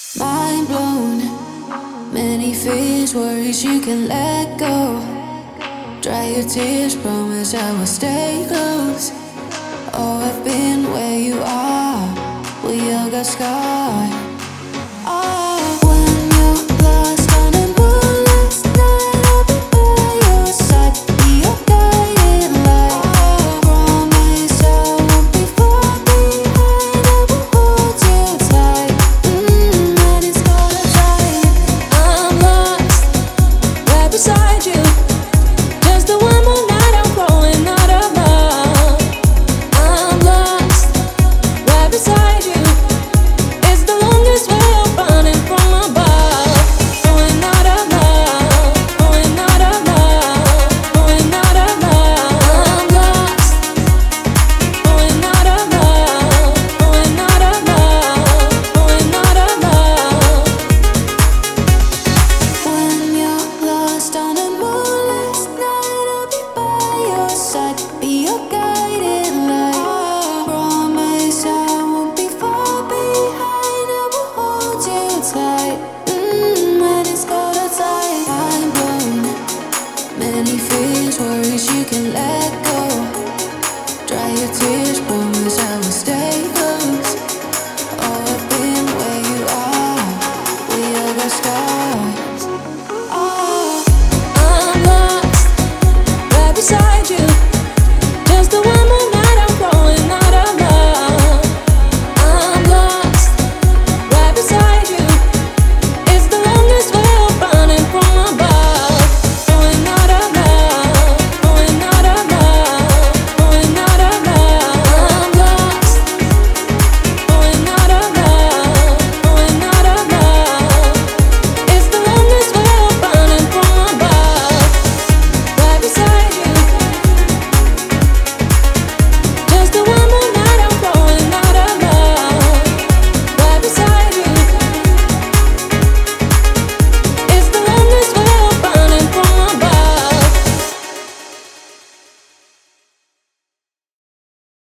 Mind blown, many fears, worries you can let go. Dry your tears, promise I will stay close. Oh, I've been where you are, we all got scarred.